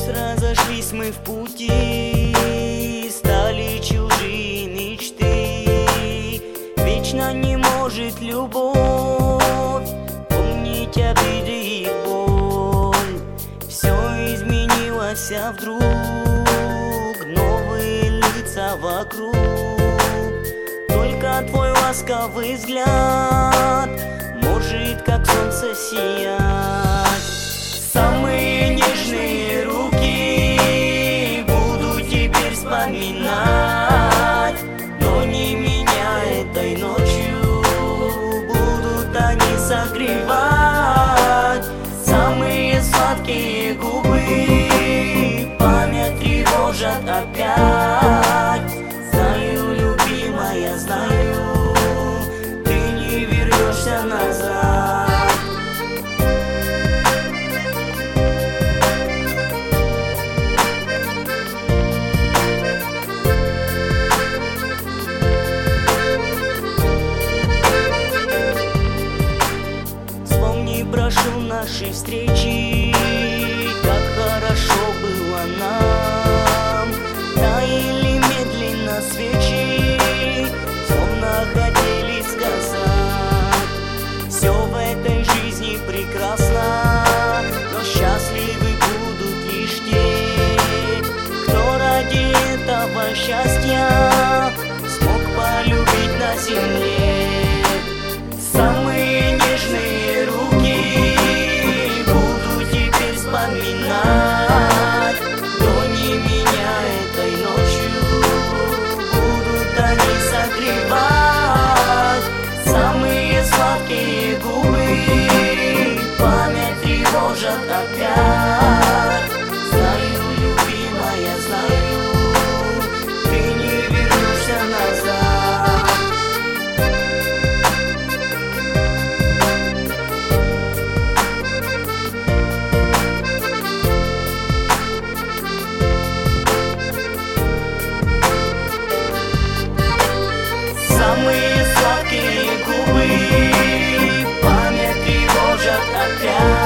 Разошлись мы в пути, стали чужие мечты. Вечно не может любовь помнить обиды и боль. Все изменилось, а вдруг новые лица вокруг. Только твой ласковый взгляд может как солнце сиять. Самые нежные руки буду теперь вспоминать, но не меня этой ночью будут они согревать. Самые сладкие губы память тревожат опять. Знаю, любимая, знаю, ты не вернешься назад. Прошу наши встречи, как хорошо было нам. Таяли медленно свечи, словно хотели сказать: все в этой жизни прекрасно, но счастливы будут лишь те, кто ради этого счастья смог полюбить на земле. Самые нежные руки вспоминать, но не меня этой ночью будут они согревать. Самые сладкие губы память тревожат опять. Знаю, любимая, знаю, ты не вернешься назад. Самые сладкие губы память тревожат опять.